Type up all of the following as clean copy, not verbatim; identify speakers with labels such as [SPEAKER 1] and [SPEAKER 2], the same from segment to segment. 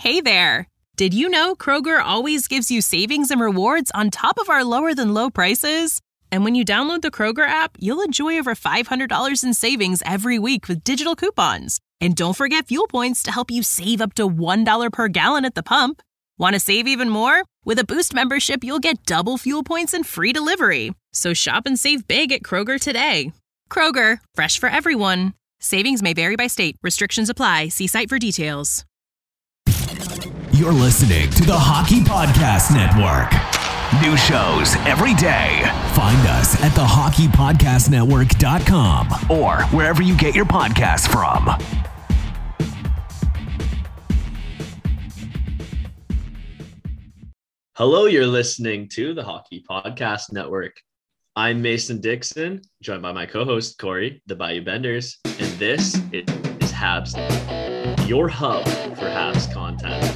[SPEAKER 1] Hey there! Did you know Kroger always gives you savings and rewards on top of our lower-than-low prices? And when you download the Kroger app, you'll enjoy over $500 in savings every week with digital coupons. And don't forget fuel points to help you save up to $1 per gallon at the pump. Want to save even more? With a Boost membership, you'll get double fuel points and free delivery. So shop and save big at Kroger today. Kroger, fresh for everyone. Savings may vary by state. Restrictions apply. See site for details.
[SPEAKER 2] You're listening to the Hockey Podcast Network. New shows every day. Find us at thehockeypodcastnetwork.com or wherever you get your podcasts from.
[SPEAKER 3] Hello, you're listening to the Hockey Podcast Network. I'm Mason Dixon, joined by my co-host, Corey, the Bayou Benders, and this is Habs, your hub for Habs content.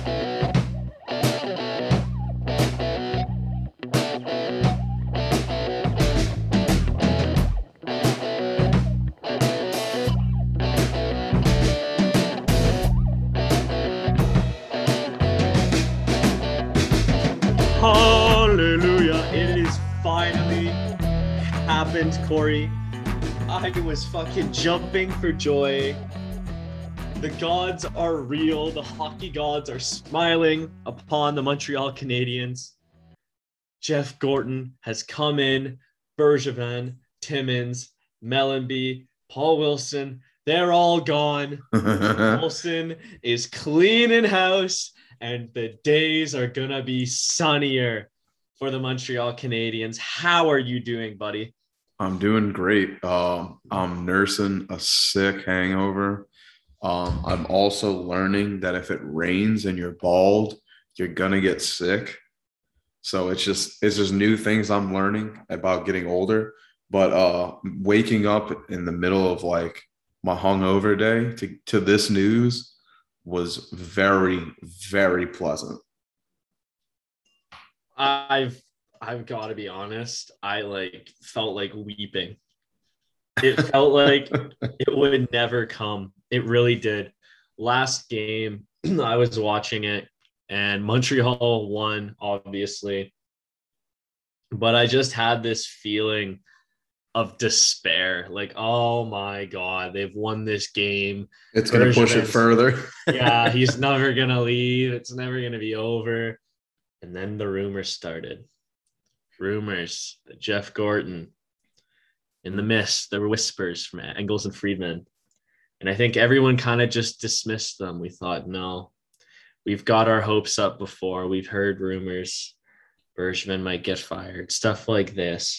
[SPEAKER 3] Hallelujah. It is finally happened, Corey. I was fucking jumping for joy. The gods are real. The hockey gods are smiling upon the Montreal Canadiens. Jeff Gorton has come in. Bergevin, Timmins, Mellanby, Paul Wilson, they're all gone. Wilson is cleaning house. And the days are going to be sunnier for the Montreal Canadiens. How are you doing, buddy?
[SPEAKER 4] I'm doing great. I'm nursing a sick hangover. I'm also learning that if it rains and you're bald, you're going to get sick. So it's just new things I'm learning about getting older. But waking up in the middle of like my hungover day to this news was very, very pleasant.
[SPEAKER 3] I've got to be honest. I felt like weeping. It felt like it would never come. It really did. Last game, I was watching it, and Montreal won, obviously. But I just had this feeling of despair. Like, oh my God, they've won this game.
[SPEAKER 4] It's going to push it further.
[SPEAKER 3] Yeah, he's never going to leave. It's never going to be over. And then the rumors started. Rumors that Jeff Gorton, in the mist, there were whispers from Engels and Friedman. And I think everyone kind of just dismissed them. We thought, no, we've got our hopes up before. We've heard rumors. Bergevin might get fired, stuff like this.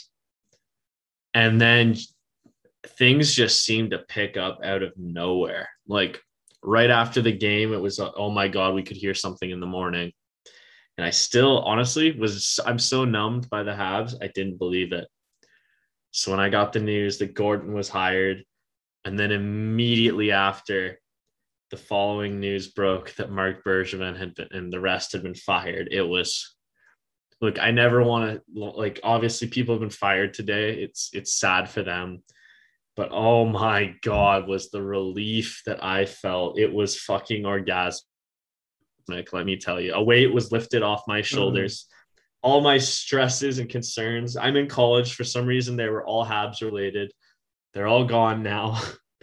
[SPEAKER 3] And then things just seemed to pick up out of nowhere. Like right after the game, it was, oh my God, we could hear something in the morning. And I still honestly I'm so numbed by the Habs. I didn't believe it. So when I got the news that Gorton was hired, and then immediately after the following news broke that Marc Bergevin had been, and the rest had been fired, it was, look, I never want to, like, obviously people have been fired today. It's sad for them. But oh my God, was the relief that I felt. It was fucking orgasmic, let me tell you. A weight was lifted off my shoulders. All my stresses and concerns. I'm in college. For some reason, they were all Habs related. They're all gone now.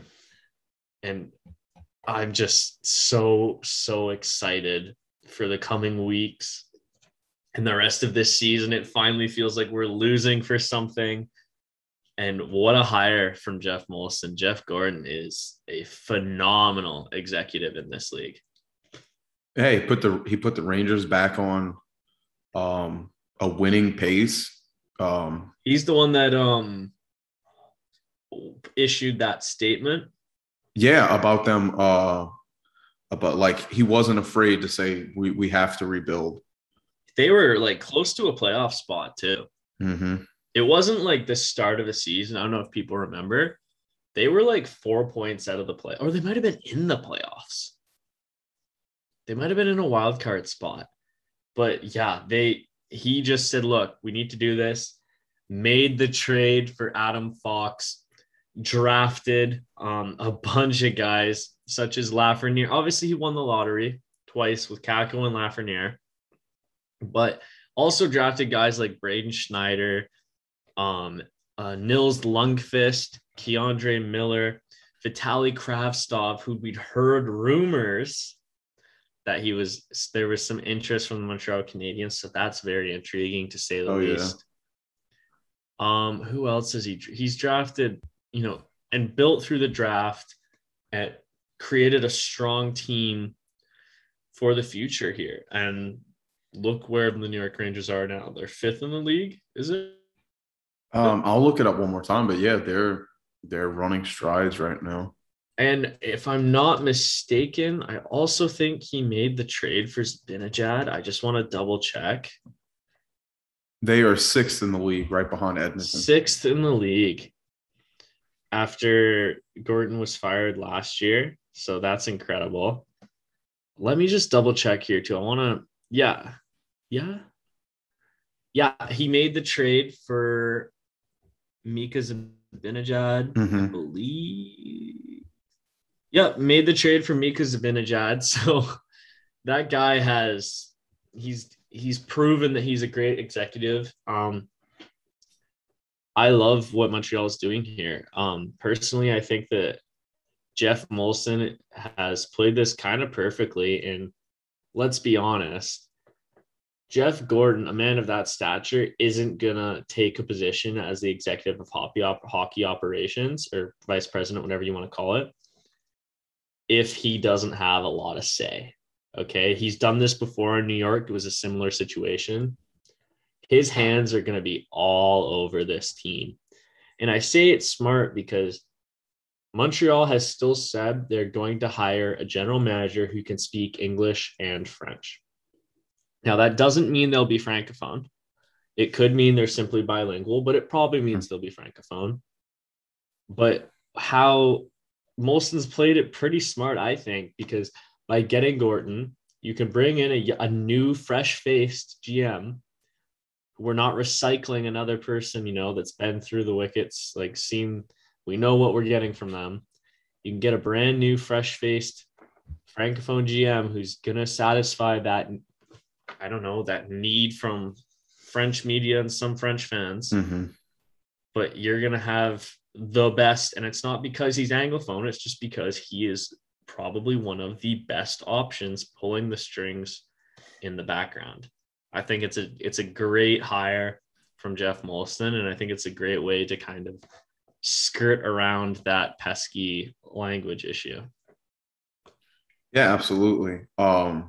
[SPEAKER 3] And I'm just so excited for the coming weeks. And the rest of this season, it finally feels like we're losing for something. And what a hire from Jeff Molson. Jeff Gorton is a phenomenal executive in this league.
[SPEAKER 4] Hey, he put the Rangers back on a winning pace.
[SPEAKER 3] He's the one that issued that statement.
[SPEAKER 4] Yeah, about them. About like he wasn't afraid to say we have to rebuild.
[SPEAKER 3] They were like close to a playoff spot too.
[SPEAKER 4] Mm-hmm.
[SPEAKER 3] It wasn't like the start of the season. I don't know if people remember. They were like 4 points out of the play, or they might have been in the playoffs. They might have been in a wild card spot. But yeah, he just said, look, we need to do this. Made the trade for Adam Fox, drafted a bunch of guys such as Lafreniere. Obviously, he won the lottery, twice with Kako and Lafreniere, but also drafted guys like Braden Schneider, Nils Lundqvist, Keandre Miller, Vitaly Kravtsov, who we'd heard rumors that there was some interest from the Montreal Canadiens. So that's very intriguing to say the least. Yeah. Who else is he's drafted, and built through the draft and created a strong team for the future here. And look where the New York Rangers are now. They're 5th in the league, is it?
[SPEAKER 4] I'll look it up one more time, but yeah, they're running strides right now.
[SPEAKER 3] And if I'm not mistaken, I also think he made the trade for Zibanejad. I just want to double check.
[SPEAKER 4] They are 6th in the league, right behind Edmonton.
[SPEAKER 3] 6th in the league after Gorton was fired last year. So that's incredible. Let me just double check here too. I want to, yeah. He made the trade for Mika Zibanejad, I believe. Yep, made the trade for Mika Zibanejad. So that guy he's proven that he's a great executive. I love what Montreal is doing here. Personally, I think that Jeff Molson has played this kind of perfectly. And let's be honest, Jeff Gorton, a man of that stature, isn't going to take a position as the executive of hockey operations or vice president, whatever you want to call it, if he doesn't have a lot of say. Okay. He's done this before in New York. It was a similar situation. His hands are going to be all over this team. And I say it's smart because Montreal has still said they're going to hire a general manager who can speak English and French. Now, that doesn't mean they'll be Francophone. It could mean they're simply bilingual, but it probably means they'll be Francophone. But how Molson's played it pretty smart, I think, because by getting Gorton, you can bring in a new, fresh-faced GM. We're not recycling another person, that's been through the wickets, we know what we're getting from them. You can get a brand new, fresh-faced Francophone GM who's going to satisfy that, that need from French media and some French fans. Mm-hmm. But you're going to have the best, and it's not because he's Anglophone, it's just because he is probably one of the best options pulling the strings in the background. I think it's a great hire from Jeff Molson, and I think it's a great way to kind of skirt around that pesky language issue.
[SPEAKER 4] Yeah, absolutely. I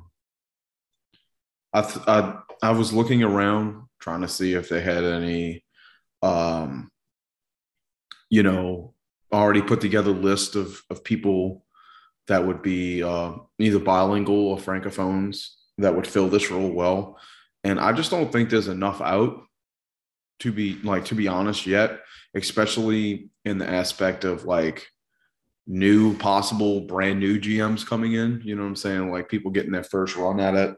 [SPEAKER 4] was looking around trying to see if they had any, already put together list of people that would be either bilingual or francophones that would fill this role well. And I just don't think there's enough out to be honest yet, especially in the aspect of new possible brand new GMs coming in, you know what I'm saying? People getting their first run at it.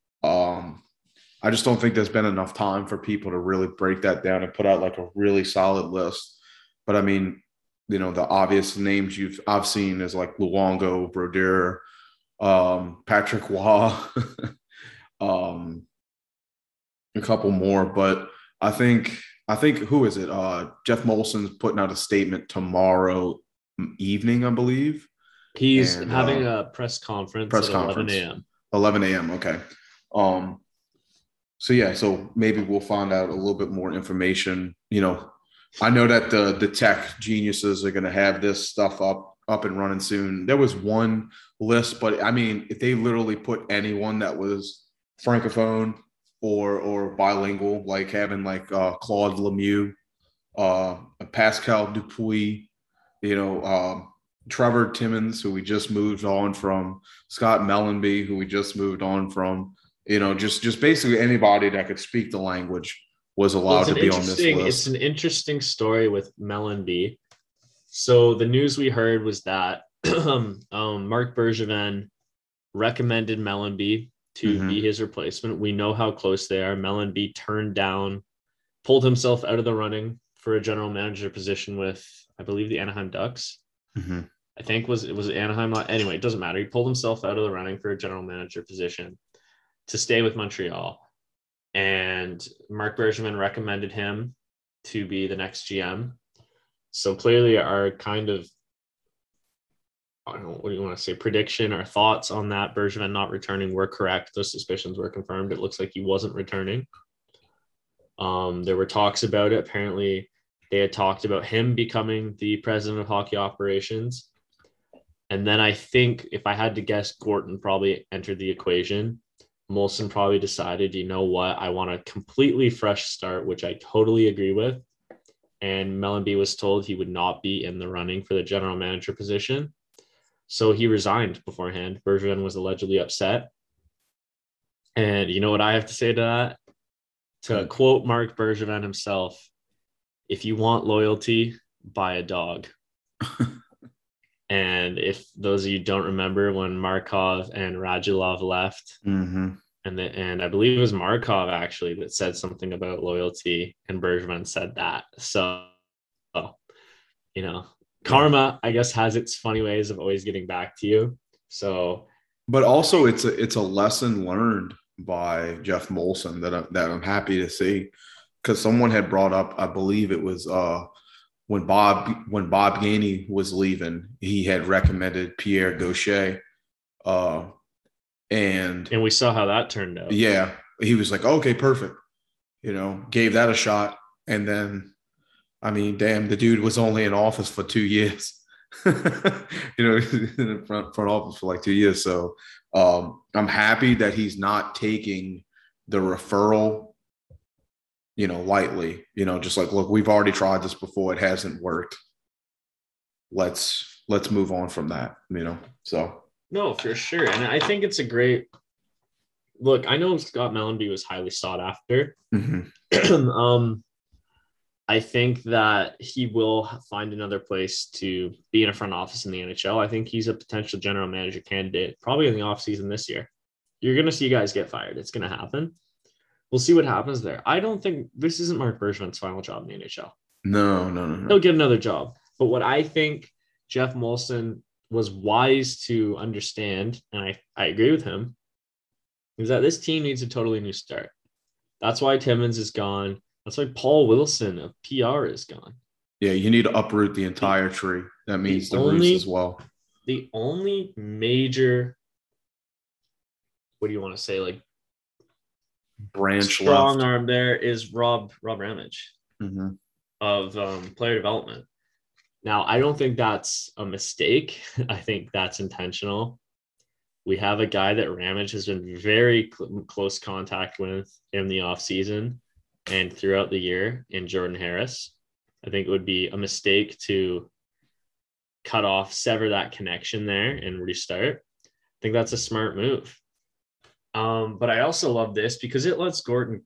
[SPEAKER 4] I just don't think there's been enough time for people to really break that down and put out a really solid list. But I mean, the obvious names I've seen is Luongo, Brodeur, Patrick Waugh, a couple more, but I think who is it? Jeff Molson's putting out a statement tomorrow evening, I believe.
[SPEAKER 3] He's having a press conference at 11 a.m.
[SPEAKER 4] 11 a.m. Okay. So maybe we'll find out a little bit more information. I know that the tech geniuses are going to have this stuff up and running soon. There was one list, but I mean, if they literally put anyone that was Francophone or bilingual, having Claude Lemieux, Pascal Dupuis, Trevor Timmons, who we just moved on from, Scott Mellenby, who we just moved on from, just basically anybody that could speak the language was allowed to be on this list.
[SPEAKER 3] It's an interesting story with Mellenby. So the news we heard was that Marc Bergevin recommended Mellenby to be his replacement. We know how close they are. Mellenby pulled himself out of the running for a general manager position with, I believe, the Anaheim Ducks. I think was Anaheim. Anyway, it doesn't matter. He pulled himself out of the running for a general manager position to stay with Montreal. And Marc Bergevin recommended him to be the next GM. So clearly our kind of, I don't know, what do you want to say, prediction or thoughts on that Bergevin not returning were correct. Those suspicions were confirmed. It looks like he wasn't returning. There were talks about it. Apparently they had talked about him becoming the president of hockey operations. And then I think, if I had to guess, Gorton probably entered the equation. Molson probably decided, you know what, I want a completely fresh start, which I totally agree with. And Mellanby was told he would not be in the running for the general manager position. So he resigned beforehand. Bergevin was allegedly upset. And you know what I have to say to that? To quote Marc Bergevin himself, if you want loyalty, buy a dog. And if those of you don't remember when Markov and Radulov left, and I believe it was Markov actually that said something about loyalty, and Bergevin said that. So, you know, karma, I guess, has its funny ways of always getting back to you. So,
[SPEAKER 4] but also it's a lesson learned by Jeff Molson that I'm happy to see, because someone had brought up, I believe it was when Bob Gainey was leaving, he had recommended Pierre Gaucher, and
[SPEAKER 3] we saw how that turned out.
[SPEAKER 4] Yeah, he was like, okay, perfect, gave that a shot, and then, I mean, damn, the dude was only in office for 2 years, in the front office for like 2 years. So I'm happy that he's not taking the referral lightly, just like, look, we've already tried this before. It hasn't worked. Let's move on from that, so.
[SPEAKER 3] No, for sure. And I think it's a great look. I know Scott Mellanby was highly sought after. I think that he will find another place to be in a front office in the NHL. I think he's a potential general manager candidate, probably in the offseason this year. You're going to see guys get fired. It's going to happen. We'll see what happens there. I don't think this isn't Marc Bergevin's final job in the NHL.
[SPEAKER 4] No.
[SPEAKER 3] He'll get another job. But what I think Jeff Molson was wise to understand, and I agree with him, is that this team needs a totally new start. That's why Timmins is gone. That's why Paul Wilson of PR is gone.
[SPEAKER 4] Yeah, you need to uproot the entire tree. That means the roots as well.
[SPEAKER 3] The only major, what do you want to say, like,
[SPEAKER 4] branch
[SPEAKER 3] strong
[SPEAKER 4] left
[SPEAKER 3] arm there is Rob Ramage of player development. Now, I don't think that's a mistake. I think that's intentional. We have a guy that Ramage has been very close contact with in the offseason and throughout the year in Jordan Harris. I think it would be a mistake to sever that connection there and restart. I think that's a smart move. But I also love this because it lets Gorton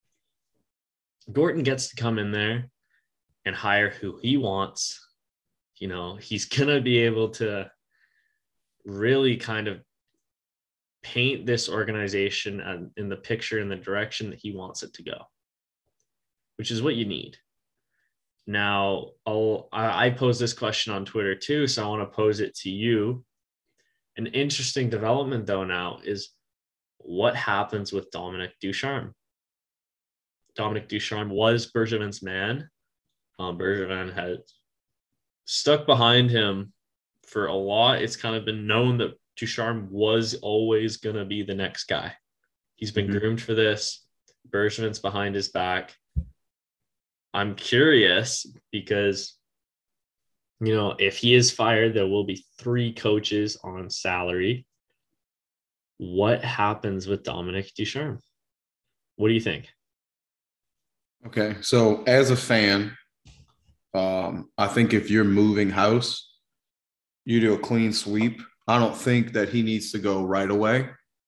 [SPEAKER 3] gets to come in there and hire who he wants. He's going to be able to really kind of paint this organization in the picture in the direction that he wants it to go, which is what you need. Now, I posed this question on Twitter too, so I want to pose it to you. An interesting development, though, now is what happens with Dominic Ducharme. Dominic Ducharme was Bergevin's man. Bergevin had stuck behind him for a lot. It's kind of been known that Ducharme was always going to be the next guy. He's been groomed for this. Bergevin's behind his back. I'm curious because, if he is fired, there will be 3 coaches on salary. What happens with Dominic Ducharme? What do you think?
[SPEAKER 4] Okay, so as a fan, I think if you're moving house, you do a clean sweep. I don't think that he needs to go right away.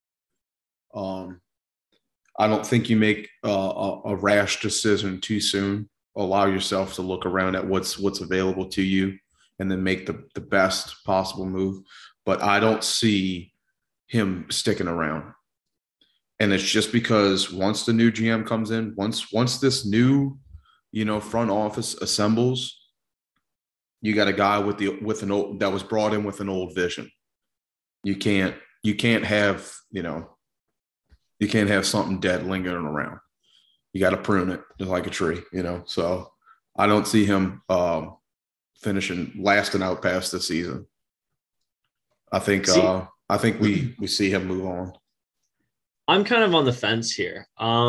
[SPEAKER 4] I don't think you make a rash decision too soon. Allow yourself to look around at what's available to you and then make the best possible move. But I don't see him sticking around. And it's just because once the new GM comes in, once this new, front office assembles, you got a guy with an old that was brought in with an old vision. You can't have, you can't have something dead lingering around. You got to prune it just like a tree, So I don't see him lasting out past the season. I think we see him move on.
[SPEAKER 3] I'm kind of on the fence here.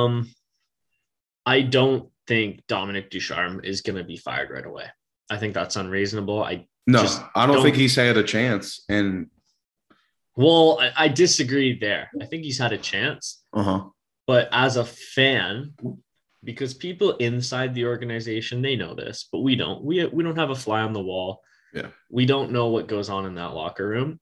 [SPEAKER 3] I don't think Dominic Ducharme is going to be fired right away. I think that's unreasonable. I don't think he's had a chance. And well, I disagree there. I think he's had a chance. But as a fan, because people inside the organization, they know this, but we don't. We don't have a fly on the wall.
[SPEAKER 4] Yeah.
[SPEAKER 3] We don't know what goes on in that locker room.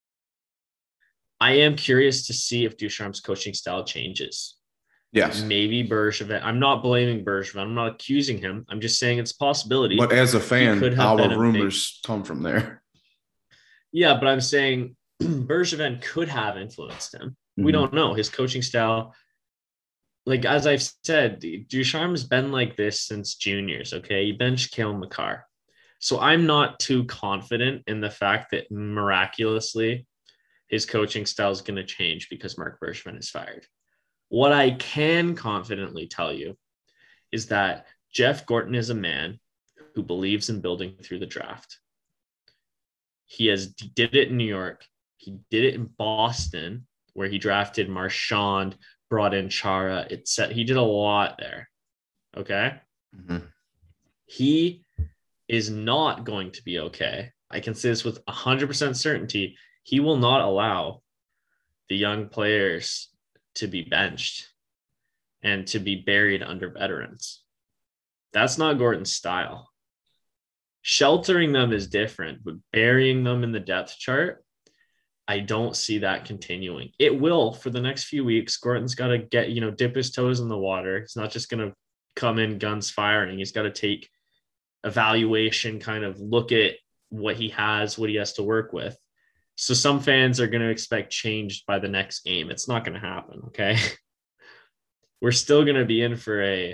[SPEAKER 3] I am curious to see if Ducharme's coaching style changes.
[SPEAKER 4] Yes.
[SPEAKER 3] Maybe Bergevin. I'm not blaming Bergevin. I'm not accusing him. I'm just saying it's a possibility.
[SPEAKER 4] But as a fan, our rumors come from there.
[SPEAKER 3] Yeah, but I'm saying Bergevin could have influenced him. Mm-hmm. We don't know. His coaching style, like as I've said, Ducharme's been like this since juniors, okay? He benched Cale Makar. So I'm not too confident in the fact that miraculously his coaching style is going to change because Marc Bergevin is fired. What I can confidently tell you is that Jeff Gorton is a man who believes in building through the draft. He did it in New York. He did it in Boston, where he drafted Marchand, brought in Chara. He did a lot there. Okay.
[SPEAKER 4] Mm-hmm.
[SPEAKER 3] He is not going to be okay. I can say this with 100% certainty. He will not allow the young players to be benched and to be buried under veterans. That's not Gorton's style. Sheltering them is different, but burying them in the depth chart, I don't see that continuing. It will for the next few weeks. Gorton's got to dip his toes in the water. He's not just going to come in guns firing. He's got to take evaluation, kind of look at what he has to work with. So some fans are going to expect change by the next game. It's not going to happen, okay? We're still going to be in for a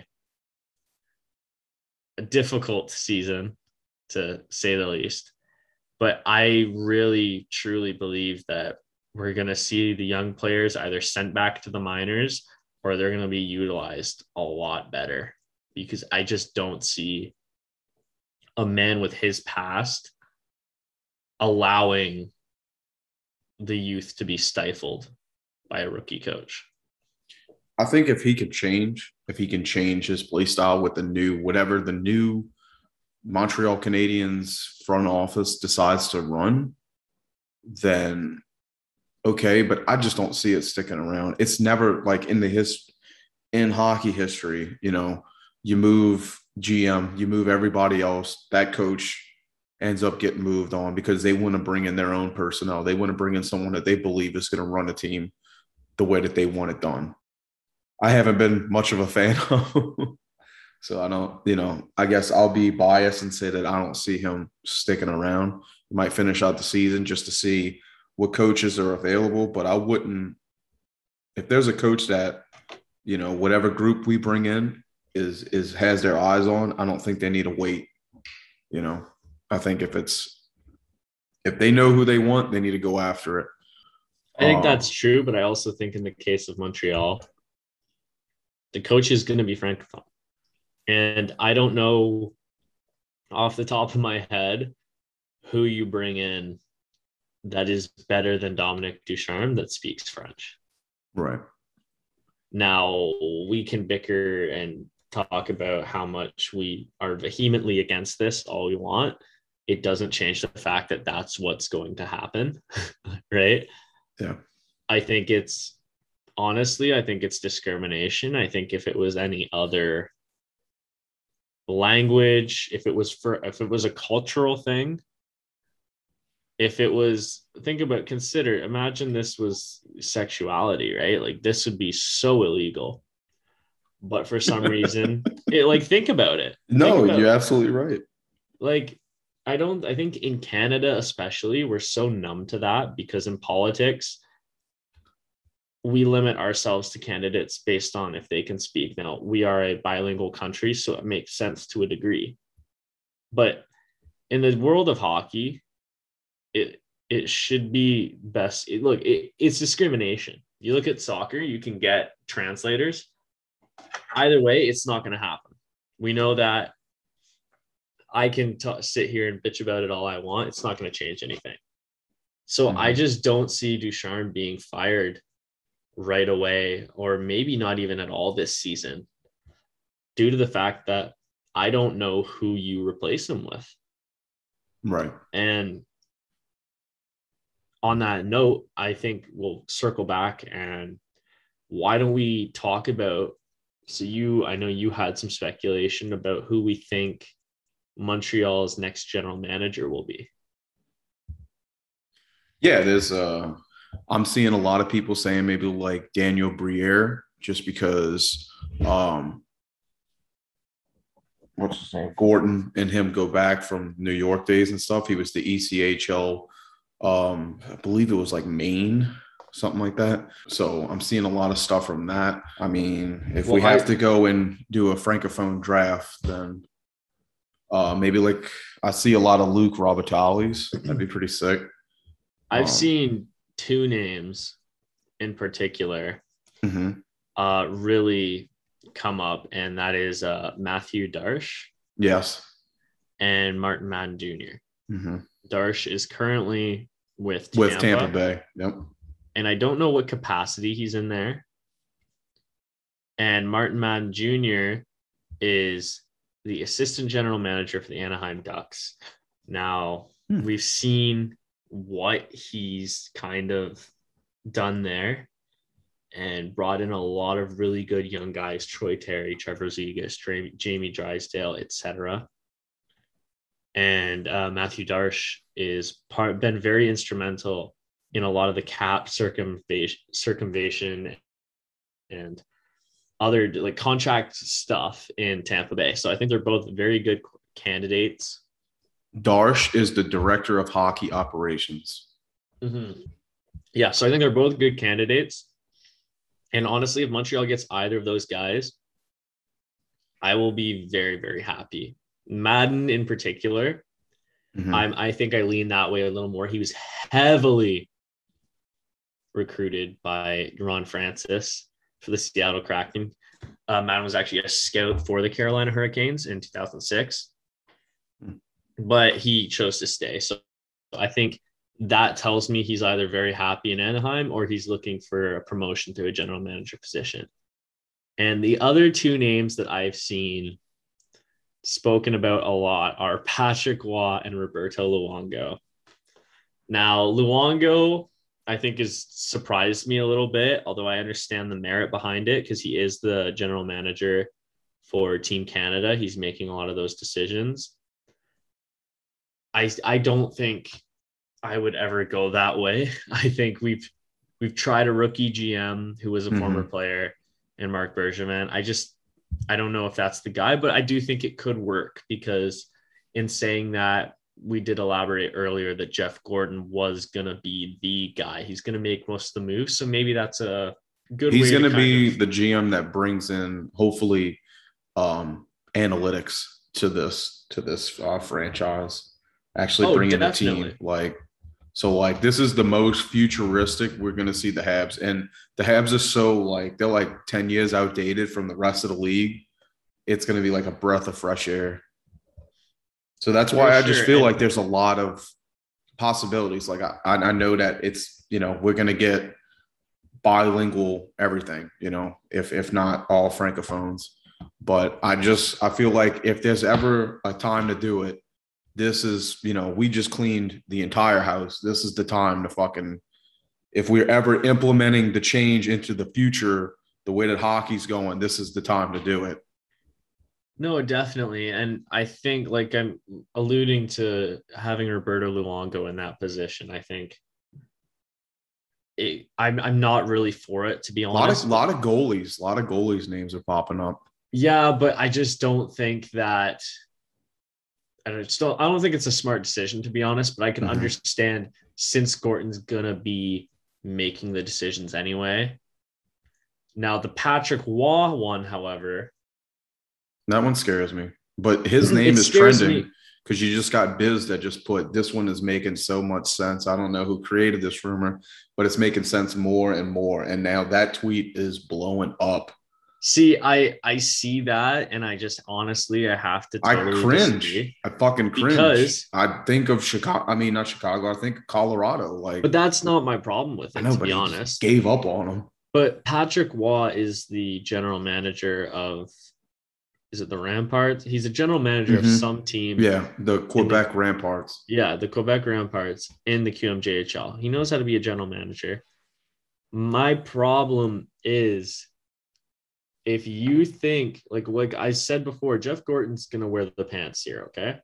[SPEAKER 3] difficult season, to say the least. But I really, truly believe that we're going to see the young players either sent back to the minors or they're going to be utilized a lot better, because I just don't see a man with his past allowing the youth to be stifled by a rookie coach.
[SPEAKER 4] I think if he can change his play style with the new Montreal Canadiens front office decides to run, then okay, but I just don't see it sticking around. It's never like in hockey history, you move GM, you move everybody else, that coach ends up getting moved on because they want to bring in their own personnel. They want to bring in someone that they believe is going to run a team the way that they want it done. I haven't been much of a fan of, so I don't, I guess I'll be biased and say that I don't see him sticking around. He might finish out the season just to see what coaches are available, but I wouldn't, if there's a coach that, whatever group we bring in has their eyes on, I don't think they need to wait. I think if they know who they want, they need to go after it.
[SPEAKER 3] I think that's true, but I also think in the case of Montreal, the coach is going to be francophone. And I don't know off the top of my head who you bring in that is better than Dominic Ducharme that speaks French.
[SPEAKER 4] Right.
[SPEAKER 3] Now, we can bicker and talk about how much we are vehemently against this all we want. It doesn't change the fact that that's what's going to happen, right?
[SPEAKER 4] Yeah.
[SPEAKER 3] I think it's discrimination. I think if it was any other language, if it was a cultural thing, imagine this was sexuality, right? Like this would be so illegal. But for some reason, think about it.
[SPEAKER 4] You're absolutely right.
[SPEAKER 3] I think in Canada, especially, we're so numb to that because in politics, we limit ourselves to candidates based on if they can speak. Now, we are a bilingual country, so it makes sense to a degree. But in the world of hockey, it should be best. It's discrimination. You look at soccer, you can get translators. Either way, it's not going to happen. We know that. I can sit here and bitch about it all I want. It's not going to change anything. So I just don't see Ducharme being fired right away, or maybe not even at all this season, due to the fact that I don't know who you replace him with.
[SPEAKER 4] Right.
[SPEAKER 3] And on that note, I think we'll circle back, and why don't we talk about, I know you had some speculation about who we think Montreal's next general manager will be.
[SPEAKER 4] Yeah, I'm seeing a lot of people saying maybe like Daniel Briere, just because what's his name? Gorton and him go back from New York days and stuff. He was the ECHL, I believe it was like Maine, something like that. So I'm seeing a lot of stuff from that. I mean, if we have to go and do a francophone draft, then maybe like I see a lot of Luke Robitaille's. That'd be pretty sick.
[SPEAKER 3] I've seen two names in particular really come up, and that is Matthew Darche.
[SPEAKER 4] Yes.
[SPEAKER 3] And Martin Madden Jr.
[SPEAKER 4] Mm-hmm.
[SPEAKER 3] Darche is currently with
[SPEAKER 4] Tampa Bay. Yep.
[SPEAKER 3] And I don't know what capacity he's in there. And Martin Madden Jr. is the assistant general manager for the Anaheim Ducks. Now, we've seen what he's kind of done there and brought in a lot of really good young guys, Troy Terry, Trevor Zegras, Jamie Drysdale, etc. And Matthew Darche is been very instrumental in a lot of the cap circumvention and other like contract stuff in Tampa Bay. So I think they're both very good candidates.
[SPEAKER 4] Darche is the director of hockey operations.
[SPEAKER 3] Mm-hmm. Yeah, so I think they're both good candidates. And honestly, if Montreal gets either of those guys, I will be very, very happy. Madden in particular, I think I lean that way a little more. He was heavily recruited by Ron Francis for the Seattle Kraken. Madden was actually a scout for the Carolina Hurricanes in 2006, but he chose to stay. So I think that tells me he's either very happy in Anaheim or he's looking for a promotion to a general manager position. And the other two names that I've seen spoken about a lot are Patrick Waugh and Roberto Luongo. Now, Luongo, I think, has surprised me a little bit, although I understand the merit behind it because he is the general manager for Team Canada. He's making a lot of those decisions. I don't think I would ever go that way. I think we've tried a rookie GM who was a former player and Mark Bergevin. I don't know if that's the guy, but I do think it could work because in saying that, we did elaborate earlier that Jeff Gorton was going to be the guy. He's going to make most of the moves. So maybe that's a good way.
[SPEAKER 4] He's going to be the GM that brings in, hopefully, analytics to this franchise. Actually bringing a team this is the most futuristic we're going to see the Habs. And the Habs are so they're like 10 years outdated from the rest of the league. It's going to be like a breath of fresh air. So that's why I just feel like there's a lot of possibilities. Like I know that it's, we're going to get bilingual everything, if not all francophones. But I feel like if there's ever a time to do it, this is, we just cleaned the entire house. This is the time to if we're ever implementing the change into the future, the way that hockey's going, this is the time to do it.
[SPEAKER 3] No, definitely. And I think I'm alluding to having Roberto Luongo in that position. I think I'm not really for it, to be honest.
[SPEAKER 4] A lot of goalies names are popping up.
[SPEAKER 3] Yeah, but I just don't think that I don't think it's a smart decision, to be honest, but I can understand since Gorton's gonna be making the decisions anyway. Now the Patrick Waugh one, however,
[SPEAKER 4] that one scares me, but his name is trending because you just got Biz that just put, this one is making so much sense. I don't know who created this rumor, but it's making sense more and more. And now that tweet is blowing up.
[SPEAKER 3] See, I see that, and I just honestly, I have to totally
[SPEAKER 4] I cringe.
[SPEAKER 3] disagree.
[SPEAKER 4] I fucking cringe.
[SPEAKER 3] Because
[SPEAKER 4] I think of Chicago. I mean, not Chicago. I think of Colorado. Like,
[SPEAKER 3] but that's not my problem with it, to be honest.
[SPEAKER 4] Gave up on him.
[SPEAKER 3] But Patrick Waugh is the general manager of, is it the Ramparts? He's a general manager of some team.
[SPEAKER 4] Yeah, the Quebec Ramparts.
[SPEAKER 3] Yeah, the Quebec Ramparts in the QMJHL. He knows how to be a general manager. My problem is, if you think, like I said before, Jeff Gorton's going to wear the pants here, okay?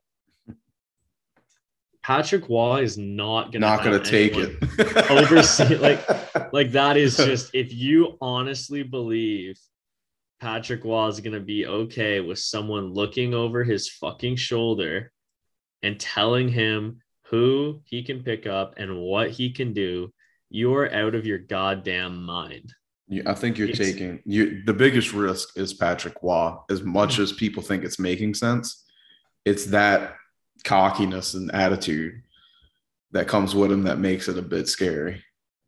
[SPEAKER 3] Patrick Waugh is not going to
[SPEAKER 4] take it.
[SPEAKER 3] Oversee, like that is just, if you honestly believe Patrick Waugh is going to be okay with someone looking over his fucking shoulder and telling him who he can pick up and what he can do, you're out of your goddamn mind.
[SPEAKER 4] I think the biggest risk is Patrick Waugh. As much as people think it's making sense, it's that cockiness and attitude that comes with him that makes it a bit scary.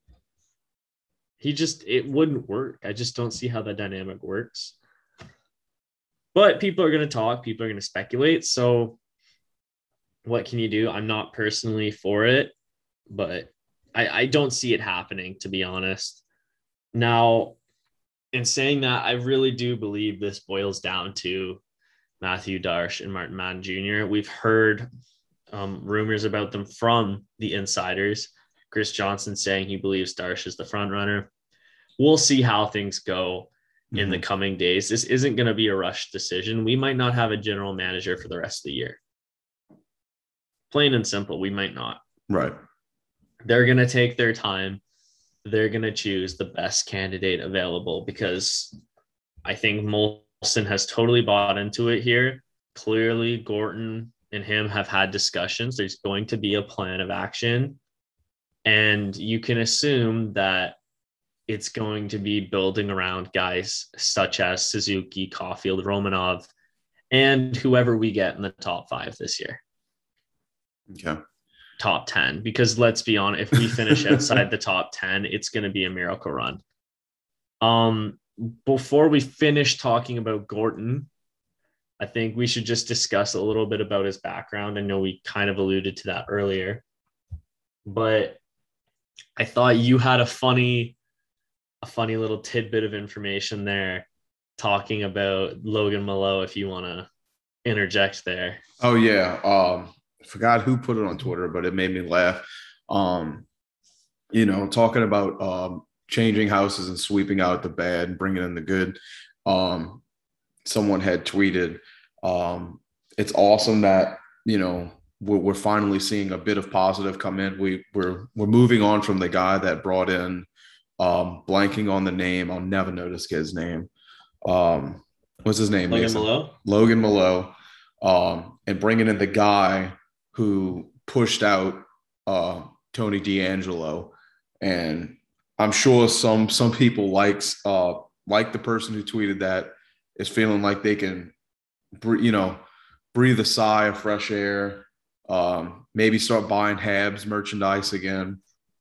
[SPEAKER 3] It wouldn't work. I just don't see how that dynamic works. But people are going to talk. People are going to speculate. So what can you do? I'm not personally for it, but I don't see it happening, to be honest. Now, in saying that, I really do believe this boils down to Matthew Darche and Martin Madden Jr. We've heard rumors about them from the insiders. Chris Johnson saying he believes Darche is the front runner. We'll see how things go in the coming days. This isn't going to be a rushed decision. We might not have a general manager for the rest of the year. Plain and simple, we might not.
[SPEAKER 4] Right.
[SPEAKER 3] They're going to take their time. They're going to choose the best candidate available, because I think Molson has totally bought into it here. Clearly, Gorton and him have had discussions. There's going to be a plan of action. And you can assume that it's going to be building around guys such as Suzuki, Caulfield, Romanov, and whoever we get in the top 5 this year.
[SPEAKER 4] Okay.
[SPEAKER 3] Top 10, because let's be honest, if we finish outside the top 10, it's going to be a miracle run. Before we finish talking about Gorton, I think we should just discuss a little bit about his background. I know we kind of alluded to that earlier, but I thought you had a funny little tidbit of information there talking about Logan Malo, if you want to interject there.
[SPEAKER 4] Oh yeah. I forgot who put it on Twitter, but it made me laugh. Talking about changing houses and sweeping out the bad and bringing in the good. Someone had tweeted, it's awesome that, we're finally seeing a bit of positive come in. We're moving on from the guy that brought in, blanking on the name. I'll never know this kid's name. What's his name? Logan Malo. And bringing in the guy who pushed out Tony DeAngelo. And I'm sure some people like the person who tweeted that is feeling like they can, breathe a sigh of fresh air, maybe start buying Habs merchandise again.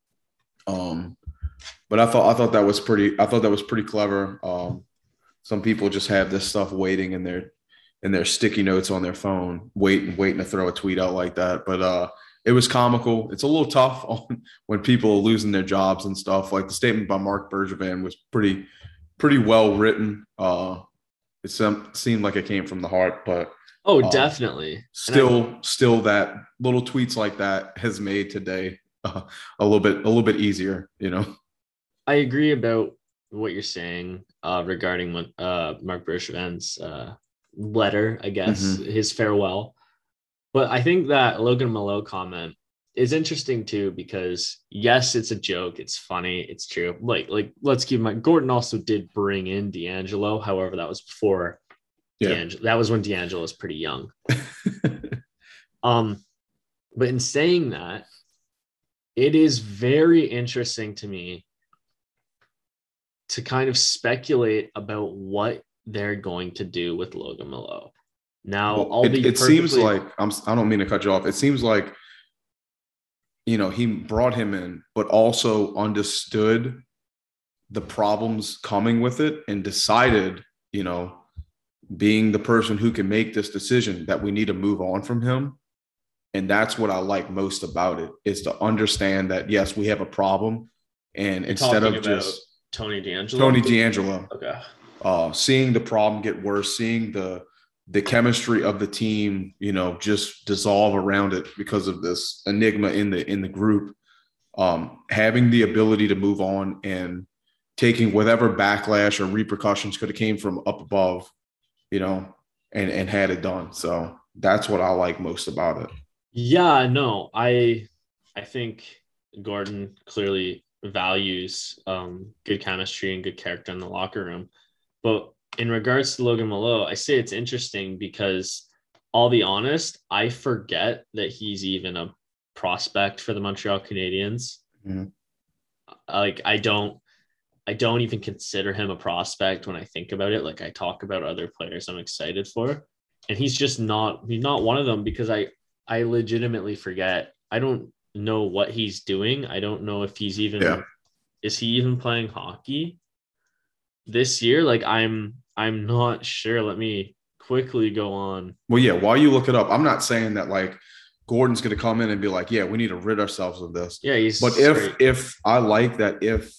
[SPEAKER 4] But I thought that was pretty clever. Some people just have this stuff waiting in their sticky notes on their phone, waiting to throw a tweet out like that. But it was comical. It's a little tough when people are losing their jobs and stuff. Like the statement by Mark Bergevin was pretty well written. It seemed like it came from the heart, but
[SPEAKER 3] definitely.
[SPEAKER 4] Still that little tweets like that has made today a little bit easier,
[SPEAKER 3] I agree about what you're saying regarding Mark Bergevin's letter, I guess, his farewell. But I think that Logan Malo comment is interesting too, because yes, it's a joke. It's funny. It's true. Like let's keep in mind, Gorton also did bring in DeAngelo. However, that was before DeAngelo. That was when DeAngelo was pretty young. But in saying that, it is very interesting to me to kind of speculate about what they're going to do with Logan Malo. Now,
[SPEAKER 4] Well,
[SPEAKER 3] I'll be
[SPEAKER 4] it seems
[SPEAKER 3] perfectly
[SPEAKER 4] like I don't mean to cut you off. It seems like, he brought him in, but also understood the problems coming with it and decided, being the person who can make this decision, that we need to move on from him. And that's what I like most about it, is to understand that, yes, we have a problem. And instead
[SPEAKER 3] talking
[SPEAKER 4] of
[SPEAKER 3] about
[SPEAKER 4] just
[SPEAKER 3] Tony D'Angelo.
[SPEAKER 4] Tony D'Angelo,
[SPEAKER 3] Okay.
[SPEAKER 4] seeing the problem get worse, seeing the chemistry of the team, just dissolve around it because of this enigma in the group, having the ability to move on and taking whatever backlash or repercussions could have came from up above, and had it done. So that's what I like most about it.
[SPEAKER 3] Yeah, no, I think Gordon clearly values good chemistry and good character in the locker room. But in regards to Logan Mallow, I say it's interesting because, I'll be honest, I forget that he's even a prospect for the Montreal Canadiens.
[SPEAKER 4] Mm-hmm.
[SPEAKER 3] Like, I don't even consider him a prospect when I think about it. Like, I talk about other players I'm excited for, and he's not one of them, because I legitimately forget. I don't know what he's doing. I don't know if he's even is he even playing hockey this year? Like, I'm not sure. Let me quickly go on.
[SPEAKER 4] Well, yeah, while you look it up, I'm not saying that like Gordon's going to come in and be like, yeah, we need to rid ourselves of this.
[SPEAKER 3] Yeah,
[SPEAKER 4] but if I like that,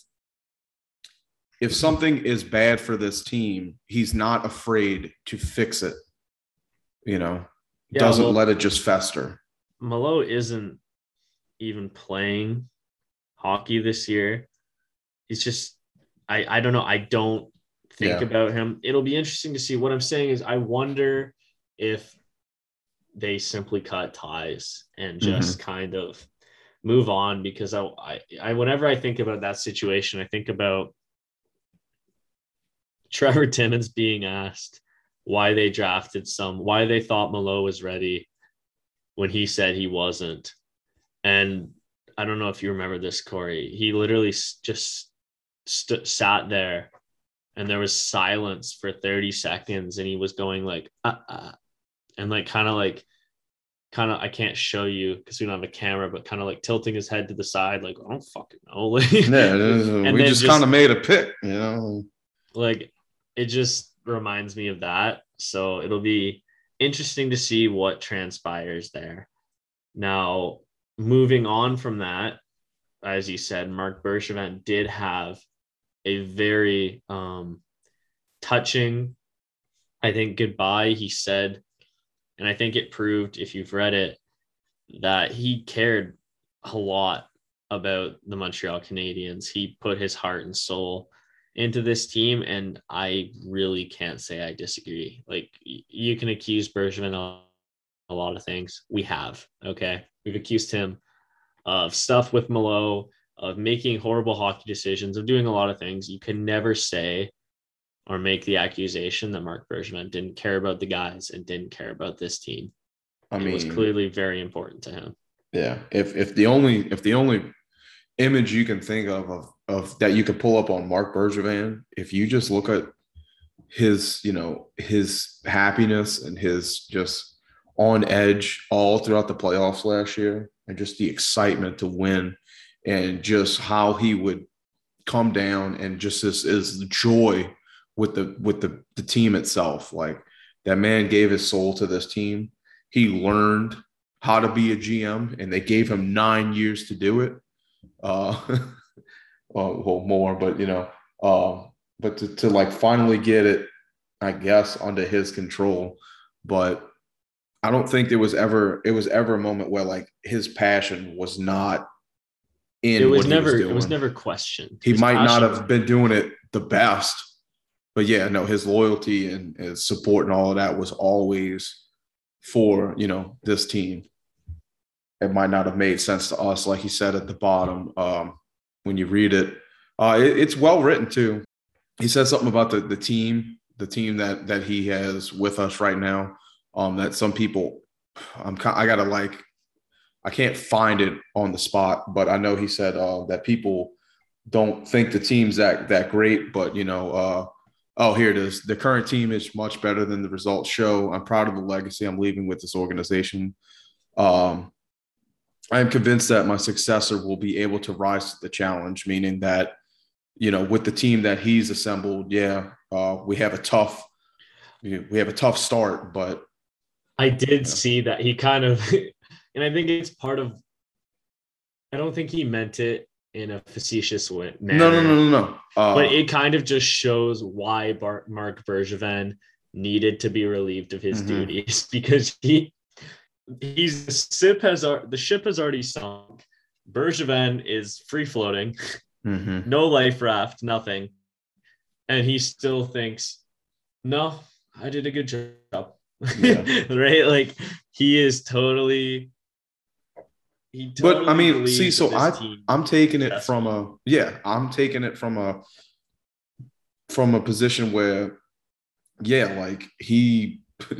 [SPEAKER 4] if something is bad for this team, he's not afraid to fix it. Doesn't let it just fester.
[SPEAKER 3] Mallow isn't even playing hockey this year. He's just, I don't know. I don't think about him. It'll be interesting to see. What I'm saying is, I wonder if they simply cut ties and just kind of move on, because I whenever I think about that situation, I think about Trevor Timmins being asked why they why they thought Mallow was ready when he said he wasn't. And I don't know if you remember this, Corey. He literally just sat there, and there was silence for 30 seconds, and he was going like, and like kind of, I can't show you because we don't have a camera, but kind of like tilting his head to the side, like, I don't fucking know.
[SPEAKER 4] We just kind of made a pick,
[SPEAKER 3] Like, it just reminds me of that. So it'll be interesting to see what transpires there. Now, moving on from that, as you said, Marc Bergevin did have a very touching, I think, goodbye. He said, and I think it proved, if you've read it, that he cared a lot about the Montreal Canadiens. He put his heart and soul into this team, and I really can't say I disagree. Like, you can accuse Bergevin of a lot of things. We have, okay? We've accused him of stuff with Mallow, of making horrible hockey decisions, of doing a lot of things. You can never say or make the accusation that Marc Bergevin didn't care about the guys and didn't care about this team. It was clearly very important to him.
[SPEAKER 4] Yeah. If the only image you can think of that you could pull up on Marc Bergevin, if you just look at his, his happiness and his just on edge all throughout the playoffs last year, and just the excitement to win, and just how he would come down, and just is joy with the team itself. Like, that man gave his soul to this team. He learned how to be a GM, and they gave him 9 years to do it. Well, more, but but to like finally get it, I guess, under his control. But I don't think it was ever a moment where like his passion was not in. It was
[SPEAKER 3] never questioned.
[SPEAKER 4] He might not have been doing it the best, but yeah, no, his loyalty and his support and all of that was always for, this team. It might not have made sense to us, like he said at the bottom. When you read it, it's well written too. He said something about the team that he has with us right now. That some people, I can't find it on the spot, but I know he said that people don't think the team's that great, but Oh, here it is. The current team is much better than the results show. I'm proud of the legacy I'm leaving with this organization. I am convinced that my successor will be able to rise to the challenge, meaning that, with the team that he's assembled, we have a tough start, but
[SPEAKER 3] I did see that he kind of, and I think it's part of, I don't think he meant it in a facetious way.
[SPEAKER 4] No.
[SPEAKER 3] But it kind of just shows why Marc Bergevin needed to be relieved of his duties, because the ship has already sunk. Bergevin is free floating, no life raft, nothing, and he still thinks, no, I did a good job. Yeah. Right? Like he is totally.
[SPEAKER 4] But I mean, see, so I'm taking it from a position where, like he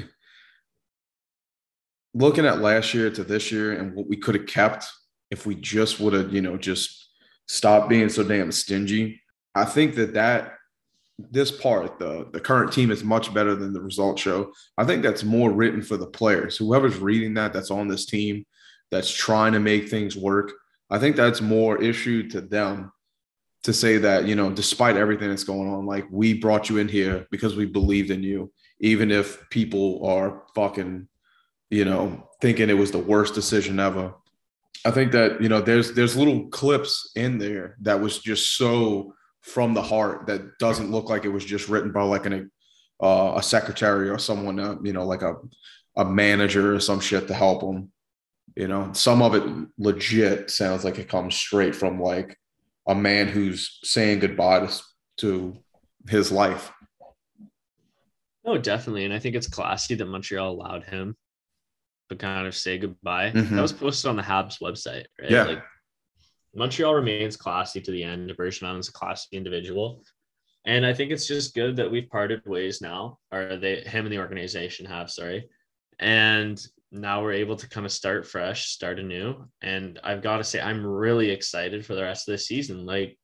[SPEAKER 4] looking at last year to this year and what we could have kept if we just would have, just stopped being so damn stingy. I think that this part, the current team is much better than the results show. I think that's more written for the players. Whoever's reading that's on this team, that's trying to make things work. I think that's more issue to them to say that, despite everything that's going on, like we brought you in here because we believed in you, even if people are fucking, thinking it was the worst decision ever. I think that, there's little clips in there that was just so from the heart that doesn't look like it was just written by like a secretary or someone, like a manager or some shit to help them. Some of it legit sounds like it comes straight from like a man who's saying goodbye to his life.
[SPEAKER 3] Oh, definitely. And I think it's classy that Montreal allowed him to kind of say goodbye. That was posted on the Habs website, right?
[SPEAKER 4] Yeah.
[SPEAKER 3] Like Montreal remains classy to the end. Bergevin is a classy individual. And I think it's just good that we've parted ways now, or him and the organization have, and now we're able to kind of start fresh, start anew. And I've got to say, I'm really excited for the rest of the season. Like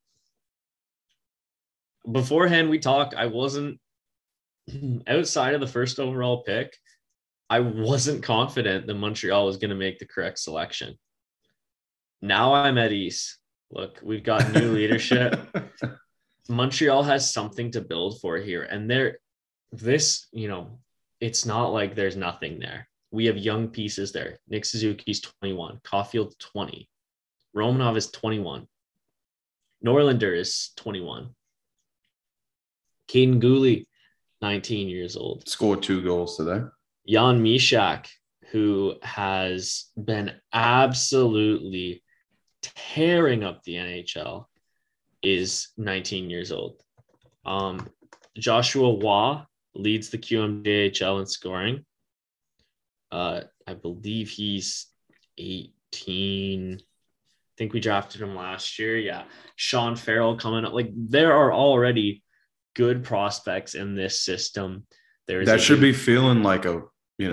[SPEAKER 3] beforehand, we talked, I wasn't outside of the first overall pick. I wasn't confident that Montreal was going to make the correct selection. Now I'm at ease. Look, we've got new leadership. Montreal has something to build for here. And it's not like there's nothing there. We have young pieces there. Nick Suzuki's 21. Caulfield, 20. Romanov is 21. Norlinder is 21. Caden Gooley, 19 years old.
[SPEAKER 4] Scored 2 goals today.
[SPEAKER 3] Jan Mysak, who has been absolutely tearing up the NHL, is 19 years old. Joshua Waugh leads the QMJHL in scoring. I believe he's 18. I think we drafted him last year. Yeah. Sean Farrell coming up. Like there are already good prospects in this system.
[SPEAKER 4] That should be feeling like a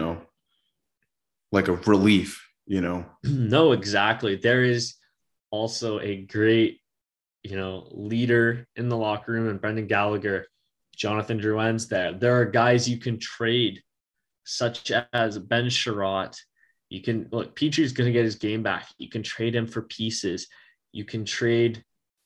[SPEAKER 4] relief,
[SPEAKER 3] No, exactly. There is also a great, leader in the locker room, and Brendan Gallagher, Jonathan Drouin's there. There are guys you can trade, such as Ben Sherratt. You can look, Petry's going to get his game back. You can trade him for pieces. You can trade